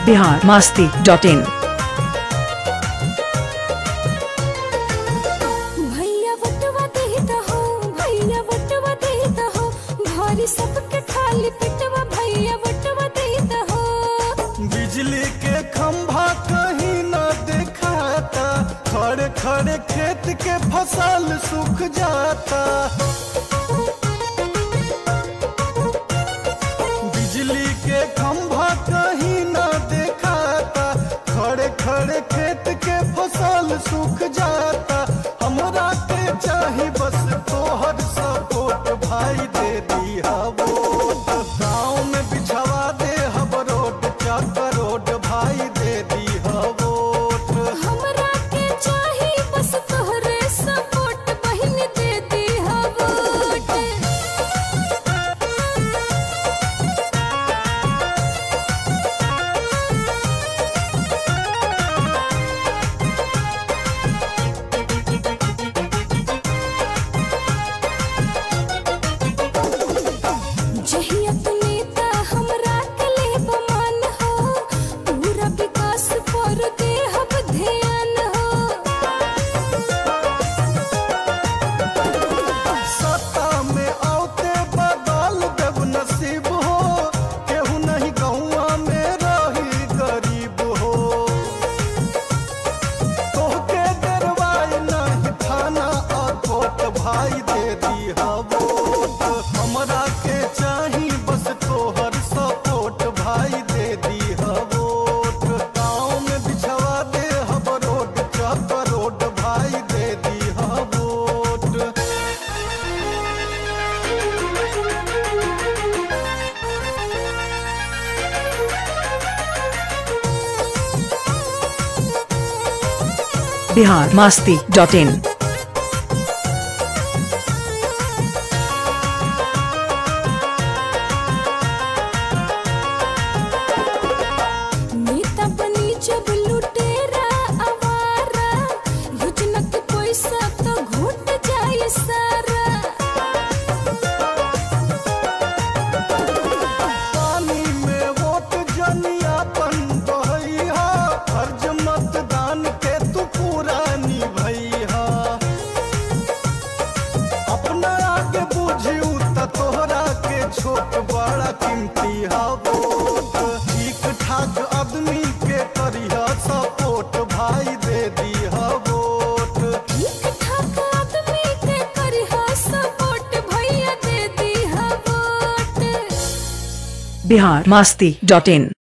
biharmasti.in। भैया बटवा देता हो, भैया बटवा देता हो, भारी सबके खाली पिटवा भैया बटवा देता हो। बिजली के खंभा कहीं न दिखाता, खड़े खड़े खेत के फसल सूख जाता। बिजली के खंभा कहीं न दिखाता, खड़े खड़े खेत के फसल सूख जाता। हमरा के चाही बस तोहर सपोर्ट, भाई दे दिया वोट। गाँव में बिछवा दे हब रोड, चक रोड, भाई दे दिया वोट। हमरा के चाही बस तोहरे सपोर्ट, बहिन दे दिया वोट। जहिया तू नेता हमरा के लेब मान हो, पूरा विकास पर देहब ध्यान हो। सत्ता में औते बदल देव नसीब हो, केहू नहीं गौआ में रही गरीब हो। तोहके डरवाए नहीं थाना और कोर्ट, भाई दे दिया वोट। हमरा के चाही बस तोहर सपोर्ट, भाई दे दिया वोट। गाँव में बिछवा दे हब रोड, चक रोड, भाई दे दिया वोट। biharmasti.in। नेता बनी जब लुटेरा आवारा, योजना के पैसा तो घुट जाए सारा। पानी में वोट जनियापन बहैया, फर्ज मतदान के तू पूरा निभैया। अपना आगे बुझियू त तोहरा के छोट बड़ा कीमती हा वोट। ठीक ठाक आदमी के करिया सपोर्ट, भाई दे दिया वोट। ठीक ठाक आदमी के करिहा सपोर्ट, भैया दे दिहा वोट। biharmasti.in।